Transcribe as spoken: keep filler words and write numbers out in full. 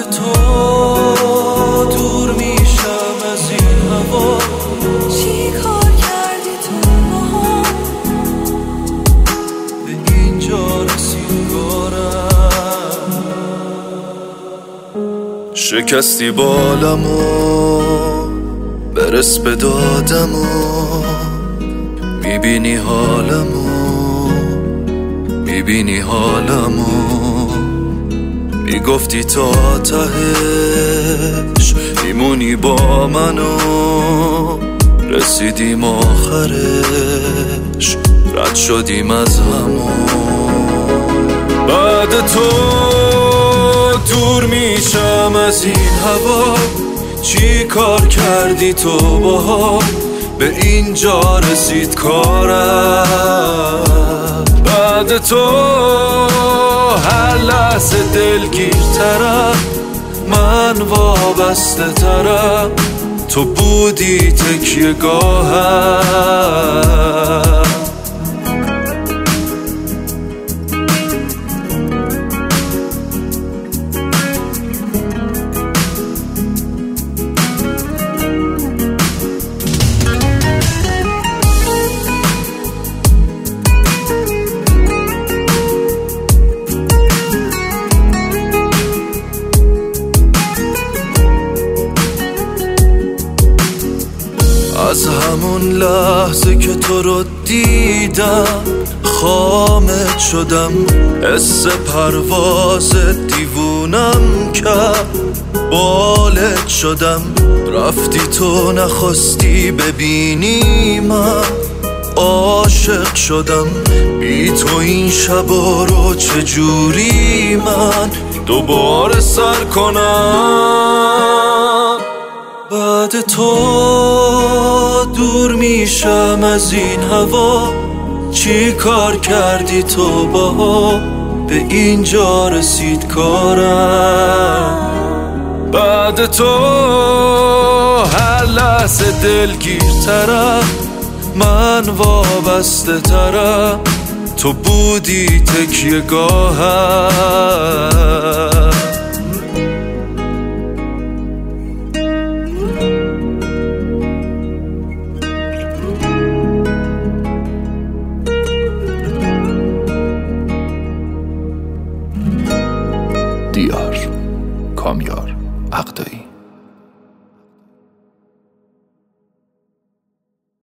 تو دور میشم از این هوا. چی کار کردی تو باها به اینجا رسید کارم. شکستی بالمو برس به دادمو، میبینی حالمو، میبینی حالمو. میگفتی تا تهش میمونی با منو، رسیدیم آخرش رد شدیم از همون. بعد تو دور میشم از این هوا. چی کار کردی تو باها به اینجا رسید کارم. بعد تو هر لحظه دلگیرترم، من وابسته ترم، تو بودی تکیه گاهم. از همون لحظه که تو رو دیدم خامت شدم، حس پرواز دیوونم کرد، بالت شدم. رفتی تو نخواستی ببینی من عاشق شدم. بی تو این شبا رو چجوری من دوباره سر کنم. بعد تو دور میشم از این هوا. چی کار کردی تو با به اینجا رسید کارم. بعد تو هر لحظه دلگیرترم، من وابسته ترم، تو بودی تکیه گاهم.